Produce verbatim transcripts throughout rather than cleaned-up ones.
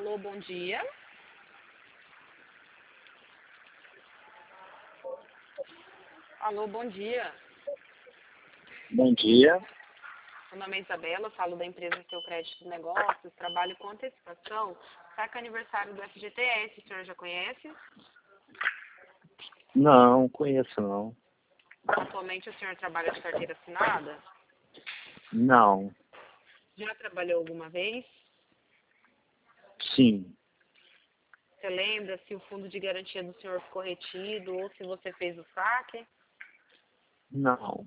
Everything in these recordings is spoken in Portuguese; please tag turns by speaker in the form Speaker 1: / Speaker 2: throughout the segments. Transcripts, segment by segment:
Speaker 1: Alô, bom dia. Alô, bom dia.
Speaker 2: Bom dia.
Speaker 1: Meu nome é Isabela, falo da empresa Seu Crédito de Negócios, trabalho com antecipação. Saca aniversário do F G T S, o senhor já conhece?
Speaker 2: Não, conheço não.
Speaker 1: Atualmente o senhor trabalha de carteira assinada?
Speaker 2: Não.
Speaker 1: Já trabalhou alguma vez?
Speaker 2: Sim.
Speaker 1: Você lembra se o fundo de garantia do senhor ficou retido ou se você fez o saque?
Speaker 2: Não.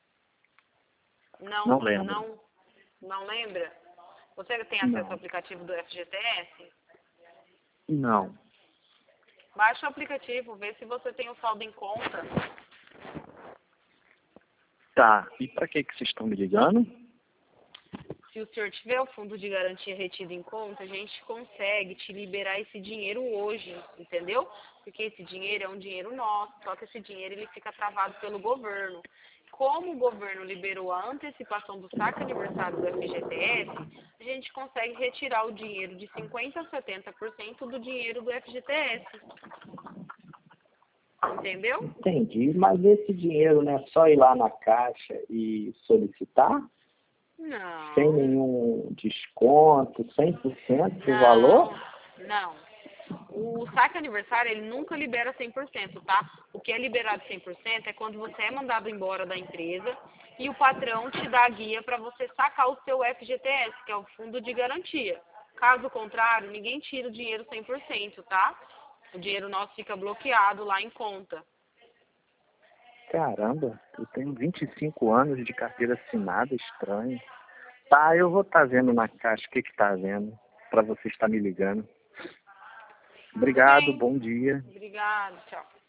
Speaker 1: Não,
Speaker 2: Não lembro.
Speaker 1: não, não lembra? Você tem acesso ao
Speaker 2: Não.
Speaker 1: aplicativo do F G T S?
Speaker 2: Não.
Speaker 1: Baixa o aplicativo, vê se você tem o saldo em conta.
Speaker 2: Tá. E para que que vocês estão me ligando?
Speaker 1: Se o senhor tiver o fundo de garantia retido em conta, a gente consegue te liberar esse dinheiro hoje, entendeu? Porque esse dinheiro é um dinheiro nosso, só que esse dinheiro ele fica travado pelo governo. Como o governo liberou a antecipação do saque aniversário do F G T S, a gente consegue retirar o dinheiro de cinquenta por cento a setenta por cento do dinheiro do F G T S. Entendeu?
Speaker 2: Entendi. Mas esse dinheiro não é só ir lá na caixa e solicitar? Sem
Speaker 1: Não.
Speaker 2: nenhum desconto, cem por cento do
Speaker 1: Não.
Speaker 2: valor?
Speaker 1: Não. O saque aniversário, ele nunca libera cem por cento, tá? O que é liberado cem por cento é quando você é mandado embora da empresa e o patrão te dá a guia para você sacar o seu F G T S, que é o fundo de garantia. Caso contrário, ninguém tira o dinheiro cem por cento, tá? O dinheiro nosso fica bloqueado lá em conta.
Speaker 2: Caramba, eu tenho vinte e cinco anos de carteira assinada, estranho. Tá, eu vou estar vendo na caixa o que que tá vendo, para você estar me ligando.
Speaker 1: Tudo
Speaker 2: Obrigado,
Speaker 1: bem?
Speaker 2: bom dia.
Speaker 1: Obrigada, tchau.